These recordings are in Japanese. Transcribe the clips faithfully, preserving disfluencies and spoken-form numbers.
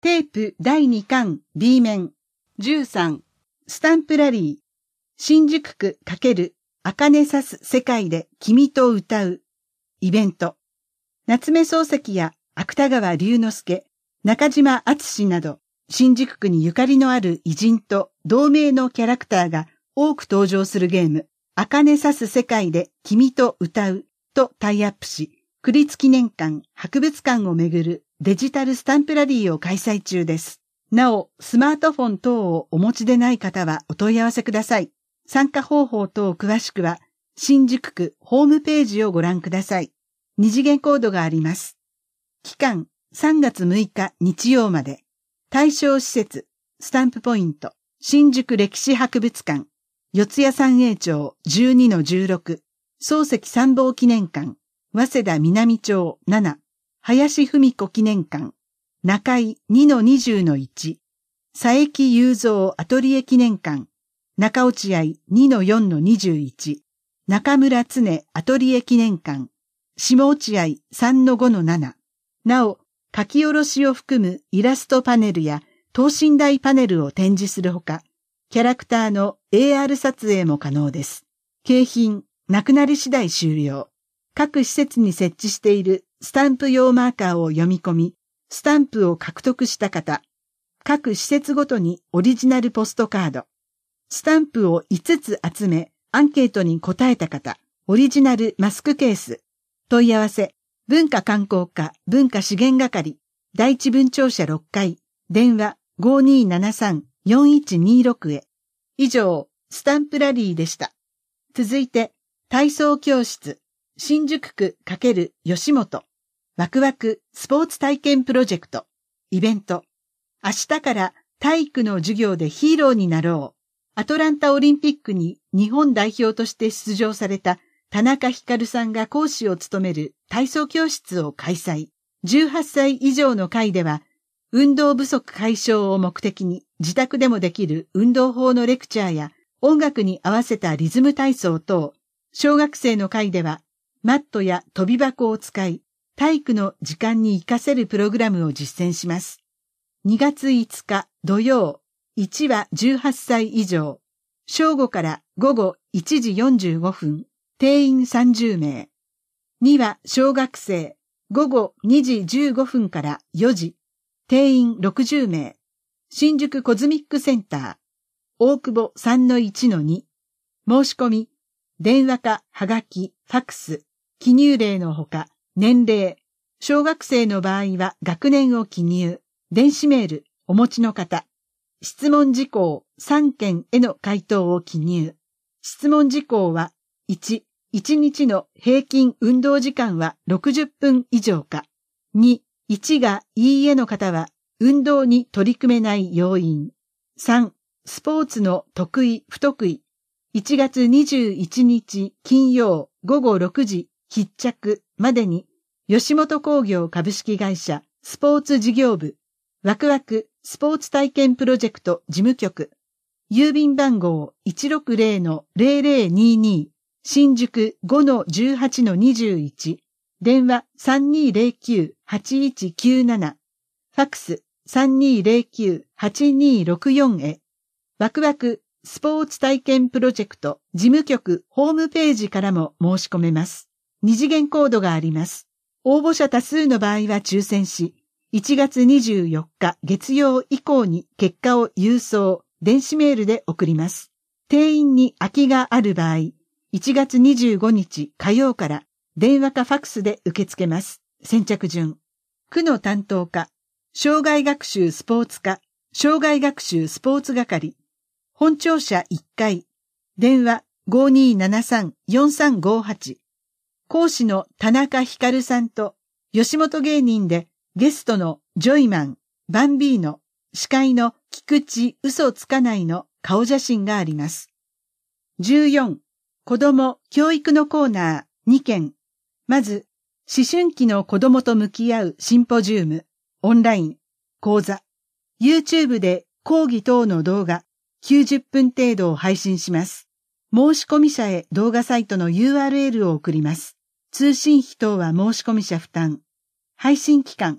テープだいにかん B 面じゅうさんスタンプラリー新宿区×茜さす世界で君と歌うイベント夏目漱石や芥川龍之介、中島敦など新宿区にゆかりのある偉人と同名のキャラクターが多く登場するゲーム茜さす世界で君と歌うとタイアップし区立記念館、博物館をめぐるデジタルスタンプラリーを開催中です。なお、スマートフォン等をお持ちでない方はお問い合わせください。参加方法等詳しくは、新宿区ホームページをご覧ください。二次元コードがあります。期間さんがつむいか日曜まで。対象施設、スタンプポイント、新宿歴史博物館、四谷三栄町 じゅうにのじゅうろく、漱石参謀記念館、早稲田南町なな、林文子記念館、中井 にのにじゅうのいち、佐伯雄三アトリエ記念館、中落合 にのよんのにじゅういち、中村常アトリエ記念館、下落合 さんのごのなな。なお、書き下ろしを含むイラストパネルや等身大パネルを展示するほか、キャラクターの エーアール 撮影も可能です。景品、なくなり次第終了。各施設に設置しているスタンプ用マーカーを読み込み、スタンプを獲得した方、各施設ごとにオリジナルポストカード、スタンプをいつつ集め、アンケートに答えた方、オリジナルマスクケース、問い合わせ、文化観光課文化資源係、第一分庁舎ろっかい、電話 ごにーななさんよんいちにーろく へ。以上、スタンプラリーでした。続いて、体操教室、新宿区×吉本、ワクワクスポーツ体験プロジェクト、イベント、明日から体育の授業でヒーローになろう。アトランタオリンピックに日本代表として出場された田中光さんが講師を務める体操教室を開催。じゅうはっさい以上の会では、運動不足解消を目的に自宅でもできる運動法のレクチャーや音楽に合わせたリズム体操等、小学生の会ではマットや跳び箱を使い、体育の時間に活かせるプログラムを実践します。にがついつか土曜、いちはじゅうはっさい以上、正午から午後いちじよんじゅうごふん、定員さんじゅうめい。には小学生、午後にじじゅうごふんからよじ、定員ろくじゅうめい。新宿コズミックセンター、大久保 さんのいちのに。申し込み、電話かはがき、ファックス、記入例のほか、年齢、小学生の場合は学年を記入、電子メール、お持ちの方、質問事項さんけんへの回答を記入。質問事項は、いち、いちにちの平均運動時間はろくじゅっぷん以上か。に、いちがいいえの方は、運動に取り組めない要因。さん、スポーツの得意不得意。いちがつにじゅういちにち金曜午後ろくじ必着までに、吉本興業株式会社スポーツ事業部、ワクワクスポーツ体験プロジェクト事務局、郵便番号 いちろくぜろのぜろぜろにに、新宿 ごのじゅうはちのにじゅういち、電話 さんにーぜろきゅうはちいちきゅうなな、ファックス さんにーぜろきゅうはちにーろくよん へ、ワクワクスポーツ体験プロジェクト事務局ホームページからも申し込めます。二次元コードがあります。応募者多数の場合は抽選し、いちがつにじゅうよっか月曜以降に結果を郵送、電子メールで送ります。定員に空きがある場合、いちがつにじゅうごにち火曜から電話かファックスで受け付けます。先着順。区の担当課、障害学習スポーツ課、障害学習スポーツ係、本庁舎いっかい、電話 ごにーななさんよんさんごはち、講師の田中光さんと吉本芸人でゲストのジョイマン、バンビーノ、司会の菊池嘘つかないの顔写真があります。じゅうよん、子供教育のコーナーにけん。まず、思春期の子供と向き合うシンポジウム、オンライン、講座、YouTube で講義等の動画きゅうじゅっぷん程度を配信します。申し込み者へ動画サイトの ユーアールエル を送ります。通信費等は申し込み者負担。配信期間、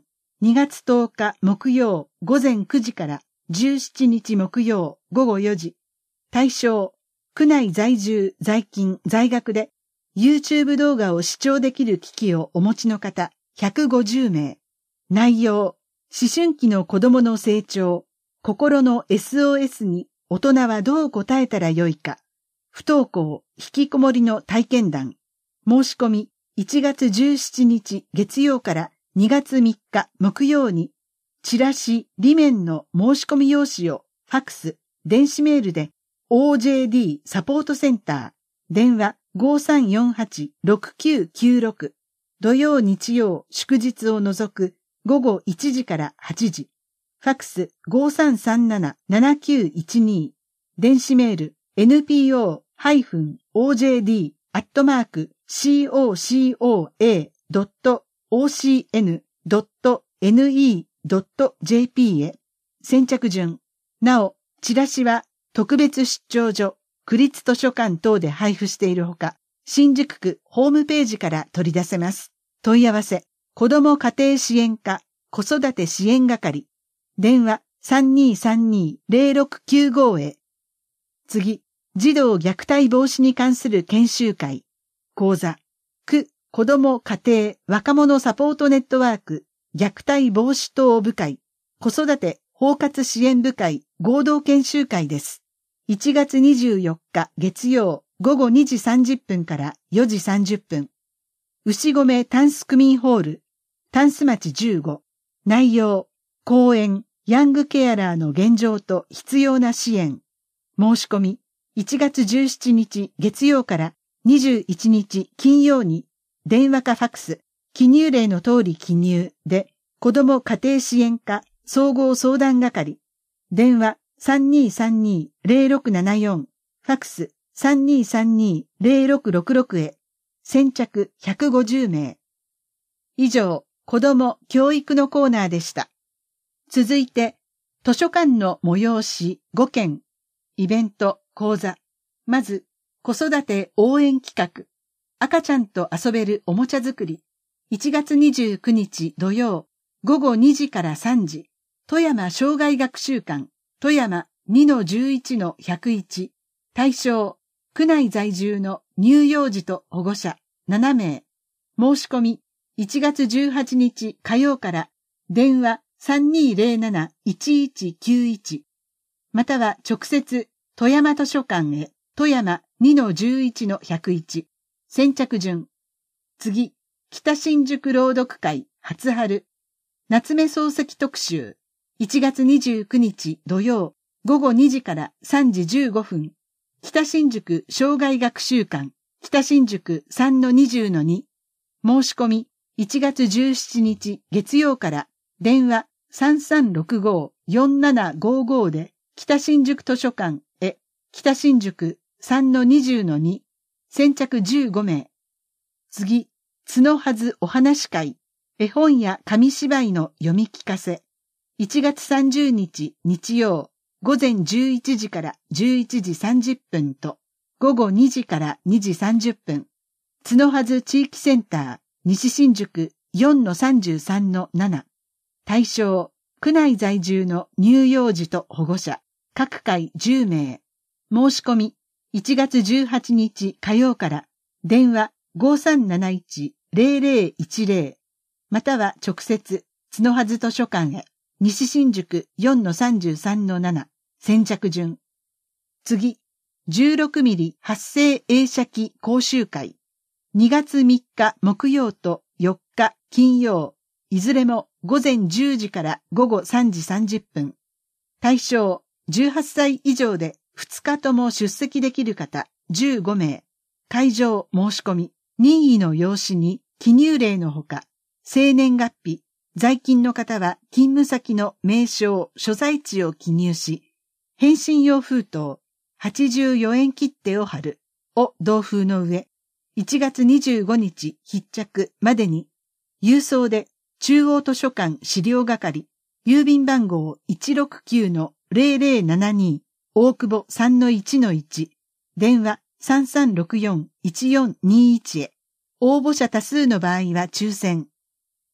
にがつとおか木曜午前くじからじゅうしちにち木曜午後よじ。対象、区内在住、在勤、在学で YouTube 動画を視聴できる機器をお持ちの方ひゃくごじゅうめい。内容、思春期の子供の成長、心の エスオーエス に大人はどう答えたらよいか、不登校、引きこもりの体験談。申し込みいちがつじゅうしちにち月曜からにがつみっか木曜に、チラシ、裏面の申し込み用紙をファックス、電子メールで オージェーディー サポートセンター、電話 ごさんよんはちろくきゅうきゅうろく、土曜日曜祝日を除くごごいちじからはちじ、ファックス ごさんさんななななきゅういちに、電子メール エヌピーオー オージェーディー アットマーク シーオーシーオーエー ドット オーシーエヌ ドット エヌイー ドット ジェーピー へ。先着順。なお、チラシは特別出張所、区立図書館等で配布しているほか、新宿区ホームページから取り出せます。問い合わせ、子ども家庭支援課、子育て支援係。電話 さんにーさんにーぜろろくきゅうご へ。次、児童虐待防止に関する研修会。講座、区子ども家庭若者サポートネットワーク虐待防止等部会子育て包括支援部会合同研修会です。いちがつにじゅうよっか月曜午後にじさんじゅっぷんからよじさんじゅっぷん。牛込タンス区民ホール、タンス町じゅうご。内容、講演、ヤングケアラーの現状と必要な支援。申し込み、いちがつじゅうしちにち月曜からにじゅういちにち金曜に、電話かファックス、記入例の通り記入で、子ども家庭支援課総合相談係、電話 さんにーさんにーぜろろくななよん、ファックス さんにーさんにーぜろろくろくろく へ、先着ひゃくごじゅうめい。以上、子ども教育のコーナーでした。続いて、図書館の催しごけん、イベント、講座。まず、子育て応援企画。赤ちゃんと遊べるおもちゃ作り。いちがつにじゅうくにち土曜、ごごにじからさんじ。富山障害学習館、富山 にのじゅういちのひゃくいち。対象、区内在住の乳幼児と保護者ななめい。申し込み、いちがつじゅうはちにち火曜から、電話 さんにーぜろなな いちいちきゅういち。または直接、富山図書館へ、富山 にのじゅういちのひゃくいち。先着順。次、北新宿朗読会初春。夏目漱石特集。いちがつにじゅうくにち土曜、ごごにじからさんじじゅうごふん。北新宿障害学習館。北新宿 さんのにじゅうのに。申し込み、いちがつじゅうしちにち月曜から、電話 さんさんろくごよんななごご で、北新宿図書館へ、北新宿 さんのにじゅうのに。先着じゅうごめい。次、角はずお話会。絵本や紙芝居の読み聞かせ。いちがつさんじゅうにち日曜、午前じゅういちじからじゅういちじさんじゅっぷんと、午後にじからにじさんじゅっぷん。角はず地域センター、西新宿 よんのさんじゅうさんのなな。対象、区内在住の乳幼児と保護者、各回じゅうめい。申し込み、いちがつじゅうはちにち火曜から、電話 ごさんなないちぜろぜろいちぜろ。または直接、角はず図書館へ、西新宿 よんのさんじゅうさんのなな。先着順。次、じゅうろくミリ発声映写機講習会。にがつみっか木曜とよっか金曜、いずれも午前じゅうじから午後さんじさんじゅっぷん。対象、じゅうはっさい以上でふつかとも出席できる方じゅうごめい。会場申し込み、任意の用紙に記入例のほか、生年月日、在勤の方は勤務先の名称、所在地を記入し、返信用封筒、はちじゅうよえん切手を貼る、を同封の上、いちがつにじゅうごにち必着までに、郵送で中央図書館資料係、郵便番号 いちろくきゅうのぜろぜろななに、大久保 さんのいちのいち、電話 さんさんろくよんいちよんにいち へ。応募者多数の場合は抽選。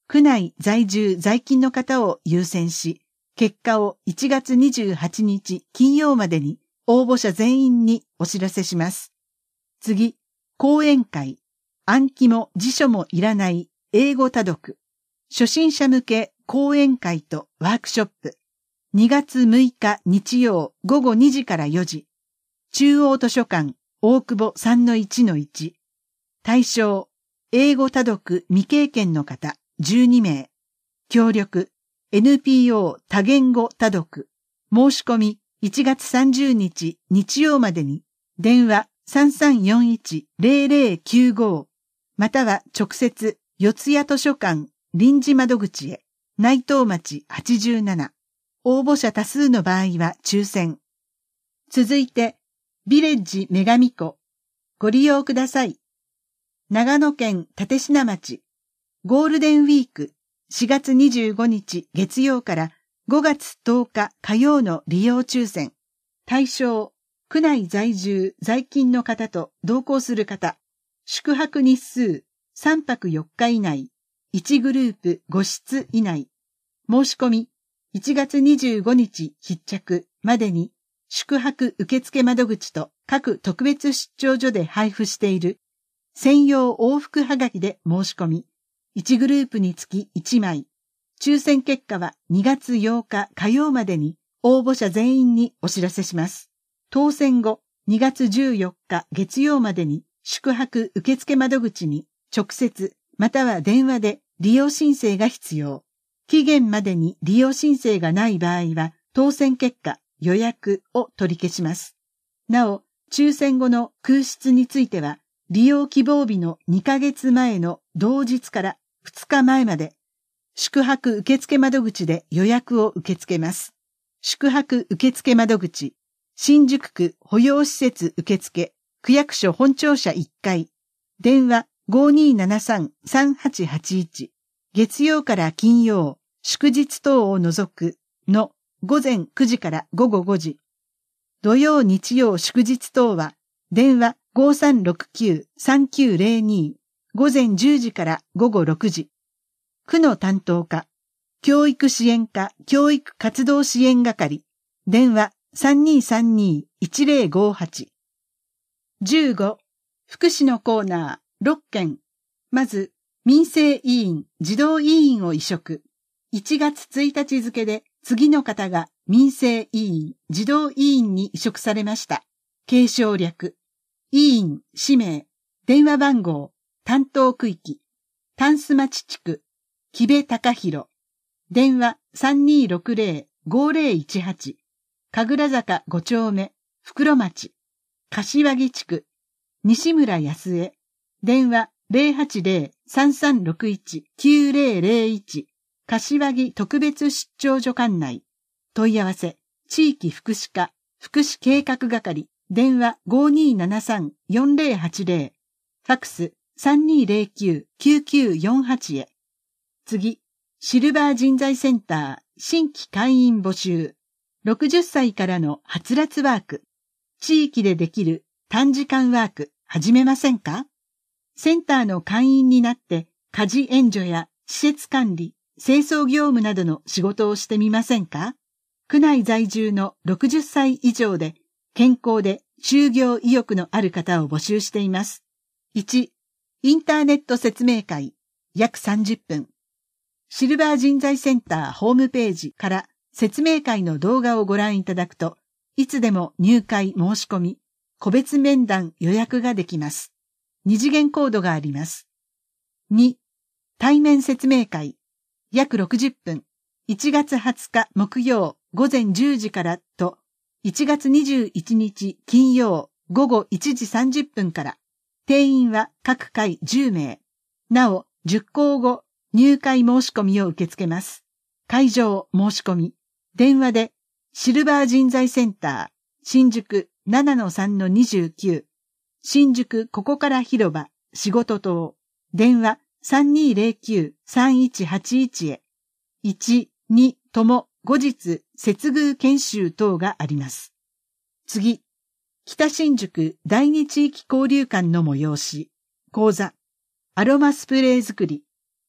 区内在住在勤の方を優先し、結果をいちがつにじゅうはちにち金曜までに応募者全員にお知らせします。次、講演会、暗記も辞書もいらない英語多読、初心者向け講演会とワークショップ、にがつむいか日曜ごごにじからよじ、中央図書館大久保 さんのいちのいち、対象、英語多読未経験の方じゅうにめい、協力、エヌピーオー 多言語多読、申し込みいちがつさんじゅうにち日曜までに、電話 さんさんよんいち ゼロゼロきゅうご または直接四谷図書館臨時窓口へ、内藤町はちじゅうなな、応募者多数の場合は抽選。続いて、ビレッジ女神湖、ご利用ください。長野県立科町、ゴールデンウィークしがつにじゅうごにち月曜からごがつとおか火曜の利用抽選。対象、区内在住在勤の方と同行する方。宿泊日数さんぱくよっか以内。いちグループごしつ以内。申し込みいちがつにじゅうごにち必着までに宿泊受付窓口と各特別出張所で配布している専用往復はがきで申し込み、いちグループにつきいちまい。抽選結果はにがつようか火曜までに応募者全員にお知らせします。当選後にがつじゅうよっか月曜までに宿泊受付窓口に直接または電話で利用申請が必要。期限までに利用申請がない場合は当選結果、予約を取り消します。なお、抽選後の空室については利用希望日のにかげつまえの同日からふつかまえまで宿泊受付窓口で予約を受け付けます。宿泊受付窓口、新宿区保養施設受付、区役所本庁舎いっかい、電話 ごにーななさん さんはちはちいち、月曜から金曜、祝日等を除くのごぜんくじからごごごじ、土曜日曜祝日等は電話 ごさんろくきゅう さんきゅうゼロに、ごぜんじゅうじからごごろくじ、区の担当課、教育支援課教育活動支援係、電話 さんにーさんにーいちゼロごはち。じゅうご、福祉のコーナーろっけん。まず、民生委員、児童委員を委嘱。いちがつついたち付で次の方が民生委員、児童委員に委嘱されました。継承略。委員、氏名、電話番号、担当区域、タンス町地区、木部隆弘。電話 さんにーろくゼロ ごゼロいちはち。神楽坂ごちょうめ、袋町。柏木地区、西村康江。電話 ゼロはちゼロ さんさんろくいち きゅうゼロゼロいち。柏木特別出張所管内。問い合わせ、地域福祉課、福祉計画係。電話 ごにーななさん よんゼロはちゼロ。ファックス さんにーゼロきゅう きゅうきゅうよんはち へ。次、シルバー人材センター新規会員募集。ろくじゅっさいからのはつらつワーク。地域でできる短時間ワーク始めませんか？センターの会員になって家事援助や施設管理、清掃業務などの仕事をしてみませんか？区内在住のろくじゅっさい以上で健康で就業意欲のある方を募集しています。いち、インターネット説明会約さんじゅっぷん。シルバー人材センターホームページから説明会の動画をご覧いただくと、いつでも入会申し込み、個別面談予約ができます。二次元コードがあります。に、対面説明会約ろくじゅっぷん。いちがつはつか木曜ごぜんじゅうじからと、いちがつにじゅういちにち金曜ごごいちじさんじゅっぷんから。定員は各回じゅうめい。なお、受講後、入会申し込みを受け付けます。会場申し込み。電話で、シルバー人材センター、新宿 ななのさんのにじゅうきゅう。新宿ここから広場、仕事棟。電話 さんにーゼロきゅう さんいちはちいち へ。いち、にとも後日接遇研修等があります。次、北新宿第二地域交流館の催し、講座、アロマスプレー作り、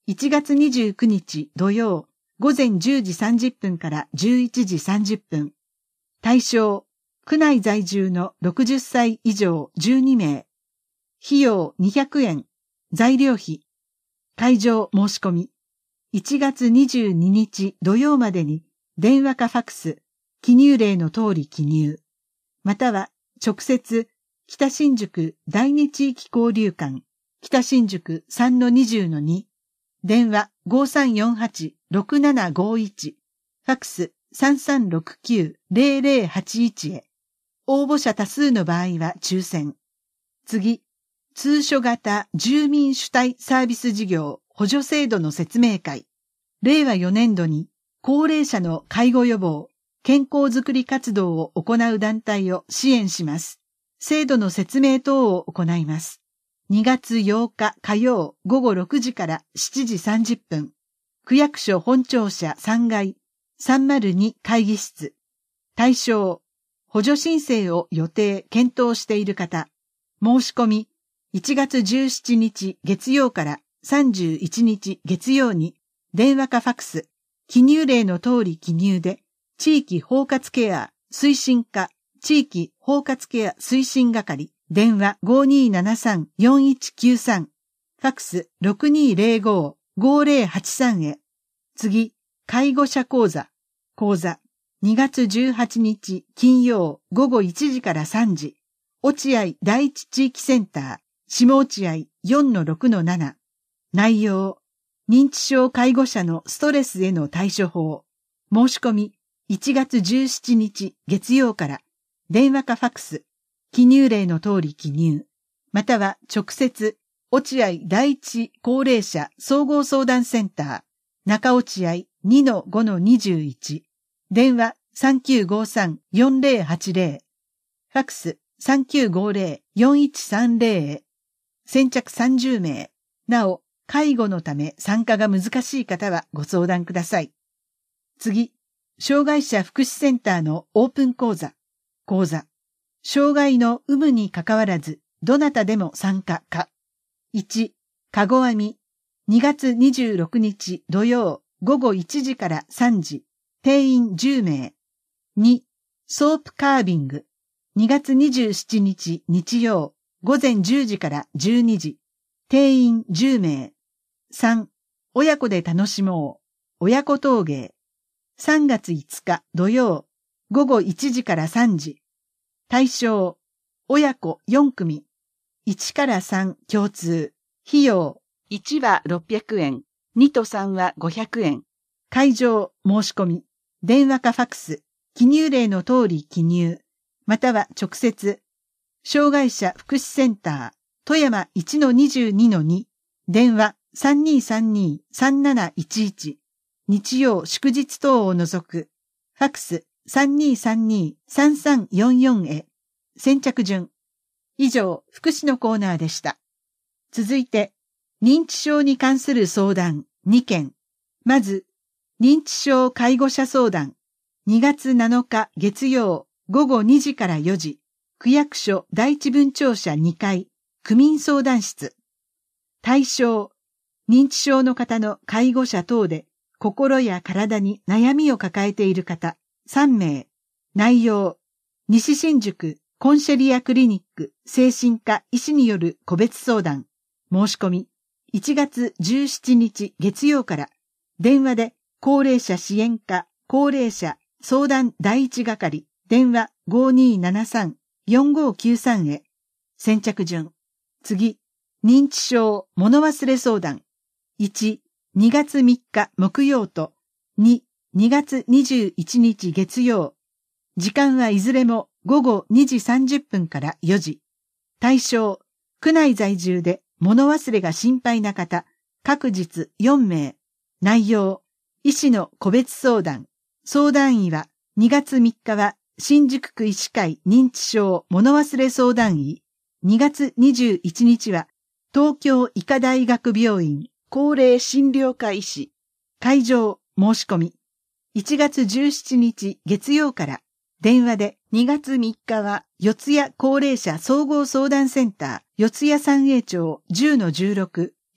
いちがつにじゅうくにち土曜、午前じゅうじさんじゅっぷんからじゅういちじさんじゅっぷん。対象、区内在住のろくじゅっさい以上じゅうにめい。費用にひゃくえん。材料費。会場申し込み。いちがつにじゅうににち土曜までに電話かファクス、記入例の通り記入。または直接、北新宿第二地域交流館、北新宿 さんのにじゅうのに、電話 ごさんよんはちろくななごいち、ファクス さんさんろくきゅうぜろぜろはちいち へ。応募者多数の場合は抽選。次、通所型住民主体サービス事業補助制度の説明会。れいわよねんどに高齢者の介護予防、健康づくり活動を行う団体を支援します。制度の説明等を行います。にがつようか火曜午後ろくじからしちじさんじゅっぷん。区役所本庁舎さんがいさんまるに会議室。対象、補助申請を予定検討している方。申し込み、いちがつじゅうしちにち月曜からさんじゅういちにち月曜に電話かファクス、記入例の通り記入で、地域包括ケア推進課地域包括ケア推進係、電話 ごにーななさんよんいちきゅうさん、ファクス ろくにーぜろごごぜろはちさん へ。次、介護者講座。講座、にがつじゅうはちにち金曜午後いちじからさんじ、落合第一地域センター、下落合 よんのろくのなな。内容、認知症介護者のストレスへの対処法。申し込み、いちがつじゅうしちにち月曜から、電話かファクス、記入例の通り記入、または直接、落合第一高齢者総合相談センター、中落合 にのごのにじゅういち、電話 さんきゅうごさんよんぜろはちぜろ、ファクス さんきゅうごぜろよんいちさんぜろ へ。先着さんじゅうめい。なお、介護のため参加が難しい方はご相談ください。次、障害者福祉センターのオープン講座。講座。障害の有無にかかわらず、どなたでも参加可。いち、かご編み。にがつにじゅうろくにち土曜午後いちじからさんじ。定員じゅうめい。に、ソープカービング。にがつにじゅうしちにち日曜午前じゅうじからじゅうにじ。定員じゅうめい。さん、親子で楽しもう。親子陶芸。さんがついつか土曜午後いちじからさんじ。対象、親子よんくみ。いちからさん共通。費用、いちはろっぴゃくえん、にとさんはごひゃくえん。会場、申し込み。電話かファクス、記入例の通り記入。または直接。障害者福祉センター、富山 いちのにじゅうにのに。電話 さんにーさんにーさんなないちいち。日曜祝日等を除く。ファクス さんにーさんにーさんさんよんよん へ。先着順。以上、福祉のコーナーでした。続いて、認知症に関する相談にけん。まず、認知症介護者相談。にがつなのか月曜午後にじからよじ。区役所第一分庁舎にかい、区民相談室。対象、認知症の方の介護者等で、心や体に悩みを抱えている方、さんめい。内容、西新宿コンシェリアクリニック精神科医師による個別相談。申し込み、いちがつじゅうしちにち月曜から、電話で高齢者支援課高齢者相談第一係、電話 ごにーななさんよんごきゅうさん へ。先着順。次、認知症物忘れ相談。いち、にがつみっか木曜と、に、にがつにじゅういちにち月曜。時間はいずれもごごにじさんじゅっぷんからよじ。対象、区内在住で物忘れが心配な方、各日よんめい。内容、医師の個別相談。相談医は、にがつみっかは新宿区医師会認知症物忘れ相談医。にがつにじゅういちにちは、東京医科大学病院高齢診療科医師。会場、申し込み。いちがつじゅうしちにち月曜から、電話でにがつみっかは四谷高齢者総合相談センター四谷三栄町 じゅうのじゅうろく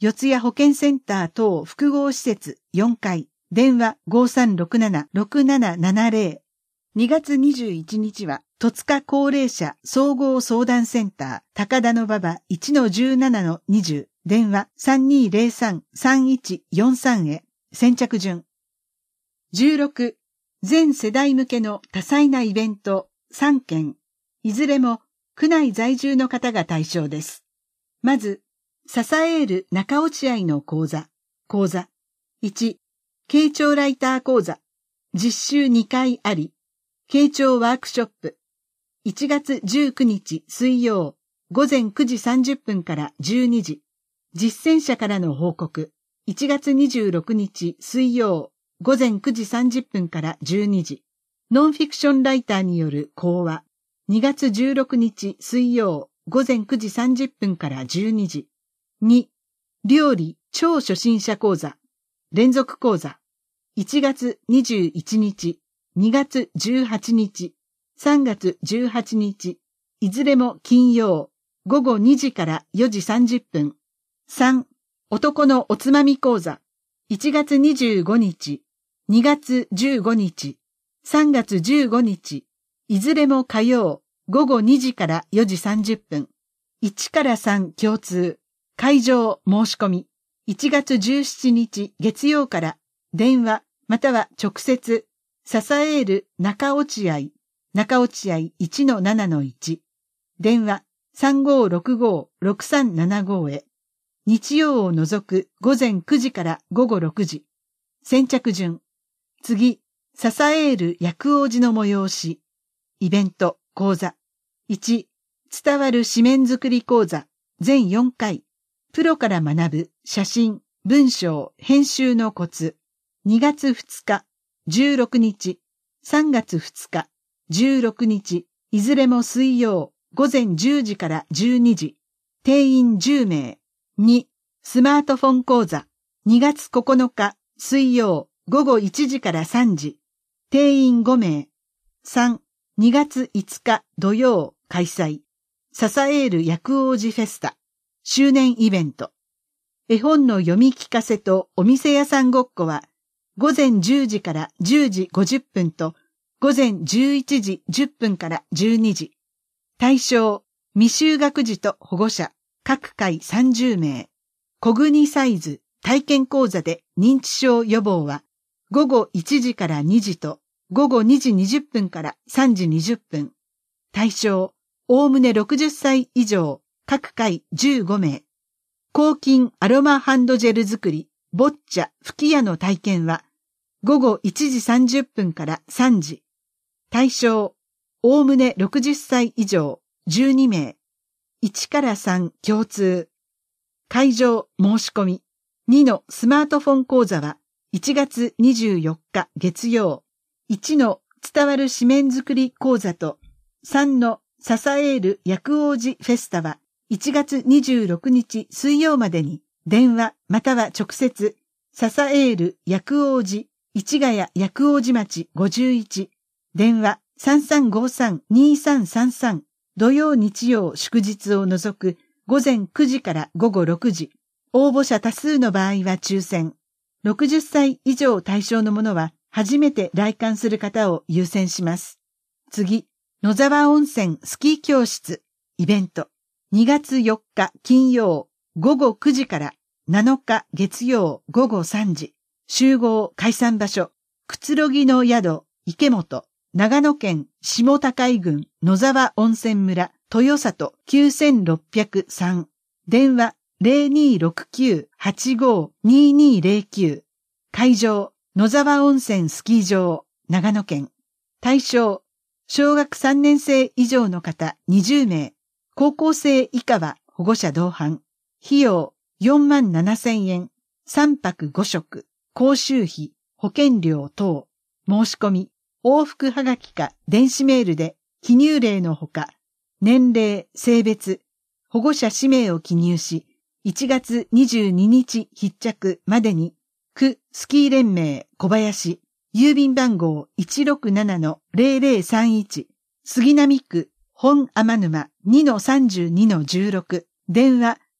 四谷保健センター等複合施設よんかい、電話 ごさんろくなな ろくななななぜろ。にがつにじゅういちにちは、戸塚高齢者総合相談センター、高田馬場 いちのじゅうななのにじゅう、電話 さんにーぜろさん さんいちよんさん へ、先着順。じゅうろく、全世代向けの多彩なイベントさんけん、いずれも区内在住の方が対象です。まず、支える中落合の講座、講座。いち、傾聴ライター講座、実習にかいあり、傾聴ワークショップ、いちがつじゅうくにち水曜、ごぜんくじさんじゅっぷんからじゅうにじ、実践者からの報告、いちがつにじゅうろくにち水曜、ごぜんくじさんじゅっぷんからじゅうにじ、ノンフィクションライターによる講話、にがつじゅうろくにち水曜、ごぜんくじさんじゅっぷんからじゅうにじ、に、料理超初心者講座、連続講座、いちがつにじゅういちにち、にがつじゅうはちにち、さんがつじゅうはちにち、いずれも金曜、ごごにじからよじさんじゅっぷん。さん、男のおつまみ講座、いちがつにじゅうごにち、にがつじゅうごにち、さんがつじゅうごにち、いずれも火曜、ごごにじからよじさんじゅっぷん。いちからさん共通、会場申し込み、いちがつじゅうしちにち月曜から電話または直接、支える中落合、中落合 いちのななのいち、電話 さんごーろくごーろくさんななご へ、日曜を除くごぜんくじからごごろくじ、先着順。次、支える薬王子の催し、イベント、講座。いち、伝わる紙面作り講座、全よんかい、プロから学ぶ写真、文章、編集のコツ。にがつふつか、じゅうろくにち、さんがつふつか、じゅうろくにち、いずれも水曜、ごぜんじゅうじからじゅうにじ、定員じゅうめい。に、スマートフォン講座、にがつここのか、水曜、ごごいちじからさんじ、定員ごめい。さん、にがついつか土曜、開催、支える薬王子フェスタ、周年イベント。絵本の読み聞かせとお店屋さんごっこは、ごぜんじゅうじからじゅうじごじゅっぷんと、ごぜんじゅういちじじゅっぷんからじゅうにじ。対象、未就学児と保護者、各回さんじゅうめい。小国サイズ体験講座で認知症予防は、ごごいちじからにじと、ごごにじにじゅっぷんからさんじにじゅっぷん。対象、おおむねろくじゅっさい以上、各回じゅうごめい。抗菌アロマハンドジェル作り、ボッチャ、吹き矢の体験は、ごごいちじさんじゅっぷんからさんじ。対象、おおむねろくじゅっさい以上、じゅうにめい。いちからさん共通。会場申し込み。にのスマートフォン講座は、いちがつにじゅうよっか月曜。いちの伝わる紙面作り講座と、さんの支える薬王子フェスタは、いちがつにじゅうろくにち水曜までに、電話または直接、支える薬王子、市ヶ谷薬王子町ごじゅういち、電話 さんさんごさんにさんさんさん、土曜日曜祝日を除くごぜんくじからごごろくじ、応募者多数の場合は抽選、ろくじゅっさい以上対象のものは初めて来館する方を優先します。次、野沢温泉スキー教室、イベント。にがつよっか金曜ごごくじからなのか月曜ごごさんじ、集合解散場所、くつろぎの宿、池本、長野県下高井郡野沢温泉村、豊里きゅうろくゼロさん、電話 ゼロにーろくきゅうはちごーにーにーゼロきゅう、会場、野沢温泉スキー場、長野県、対象、小学さんねんせい以上の方にじゅうめい、高校生以下は保護者同伴。費用よんまんななせんえん。さんぱくごしょく。講習費、保険料等。申し込み、往復はがきか電子メールで記入例のほか、年齢、性別、保護者氏名を記入し、いちがつにじゅうににち必着までに、区スキー連盟小林、郵便番号 いちろくななのゼロゼロさんいち、杉並区本天沼 にのさんじゅうにのじゅうろく、電話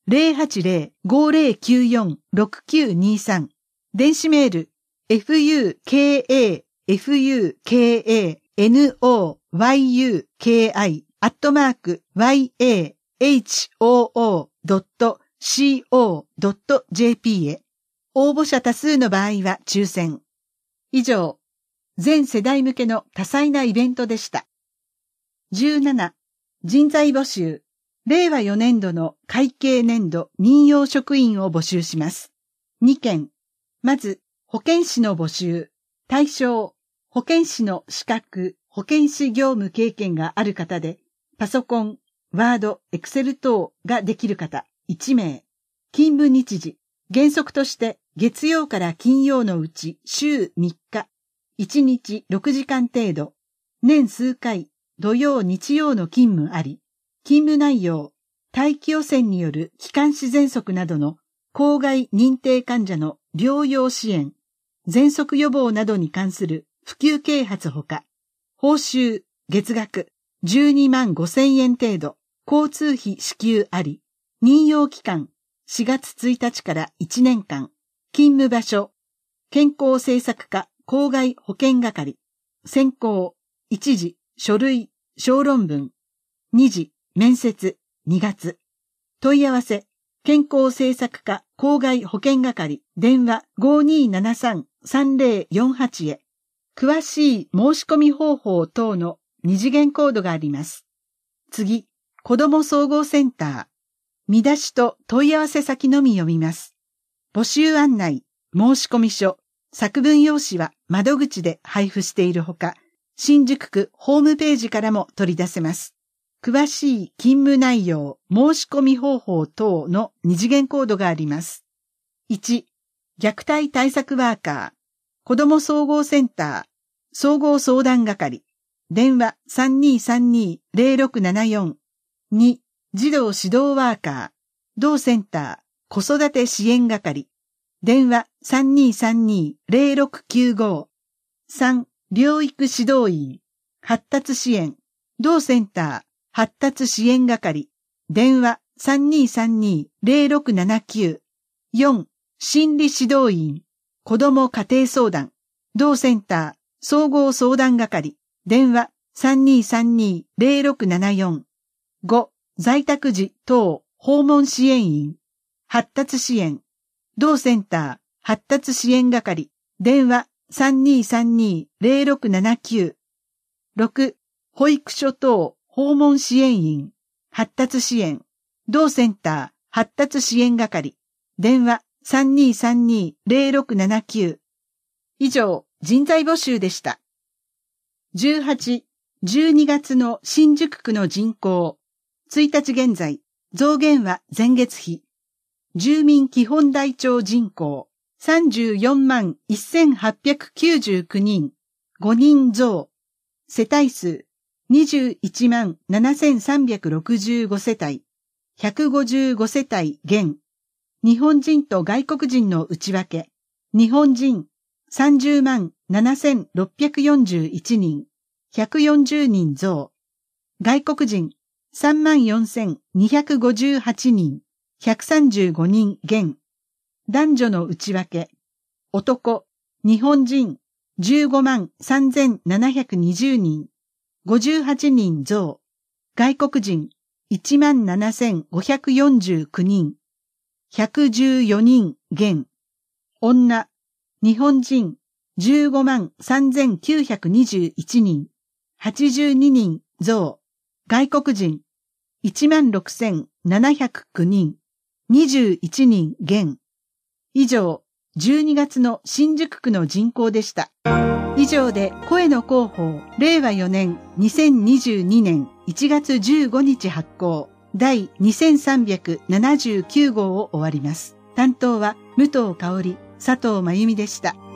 ゼロはちゼロ ごゼロきゅうよん ろくきゅうにさん。電子メール ファファノユク アットマーク ワイエーエイチオーオードットシーオードットジェーピー へ。応募者多数の場合は抽選。以上、全世代向けの多彩なイベントでした。じゅうなな、人材募集。れいわよねんどの会計年度任用職員を募集します。にけん。まず、保健師の募集。対象、保健師の資格、保健師業務経験がある方で、パソコン、ワード、エクセル等ができる方いちめい。勤務日時、原則として月曜から金曜のうち週みっか、いちにちろくじかん程度、年数回、土曜日曜の勤務あり、勤務内容、大気汚染による気管支喘息などの公害認定患者の療養支援、喘息予防などに関する普及啓発ほか、報酬、月額じゅうにまんごせんえん程度、交通費支給あり、任用期間しがつついたちからいちねんかん、勤務場所、健康政策課公害保健係、選考、一次、書類、小論文、二次、面接、にがつ。問い合わせ、健康政策課公害保健係、電話 ごにーななさん さんぜろよんはち へ。詳しい申し込み方法等の二次元コードがあります。次、子ども総合センター。見出しと問い合わせ先のみ読みます。募集案内、申し込み書、作文用紙は窓口で配布しているほか、新宿区ホームページからも取り出せます。詳しい勤務内容、申し込み方法等の二次元コードがあります。いち、虐待対策ワーカー、子ども総合センター、総合相談係、電話 さんにーさんにーぜろろくななよん。に、児童指導ワーカー、同センター、子育て支援係、電話 さんにーさんにーぜろろくきゅうご。さん、療育指導員、発達支援、同センター、発達支援係、電話 さんにーさんにーぜろろくななきゅう。よん、心理指導員、子ども家庭相談、同センター、総合相談係、電話 さんにーさんにーぜろろくななよん。ご、在宅時等訪問支援員、発達支援、同センター、発達支援係、電話 さんにーさんにーぜろろくななきゅう。ろく、保育所等訪問支援員、発達支援、同センター、発達支援係、電話 さんにーさんにーぜろろくななきゅう。以上、人材募集でした。じゅうはち、じゅうにがつの新宿区の人口、ついたち現在、増減は前月比。住民基本台帳人口、さんじゅうよんまんせんはっぴゃくきゅうじゅうきゅうにん、ごにん増。世帯数、にじゅういちまんななせんさんびゃくろくじゅうごせたい、ひゃくごじゅうごせたい減。日本人と外国人の内訳、日本人、さんじゅうまんななせんろっぴゃくよんじゅういちにん、ひゃくよんじゅうにん増。外国人、さんまんよんせんにひゃくごじゅうはちにん、ひゃくさんじゅうごにん減。男女の内訳、男、日本人、じゅうごまんさんぜんななひゃくにじゅうにん、ごじゅうはちにん増。外国人、いちまんななせんごひゃくよんじゅうきゅうにん、ひゃくじゅうよにん減。女、日本人、じゅうごまんさんぜんきゅうひゃくにじゅういちにん、はちじゅうににん増。外国人、いちまんろくせんななひゃくきゅうにん、にじゅういちにん減。以上、じゅうにがつの新宿区の人口でした。以上で声の広報、れいわよねんにせんにじゅうにねんいちがつじゅうごにち発行、第にせんさんびゃくななじゅうきゅうごうを終わります。担当は武藤香織、佐藤真由美でした。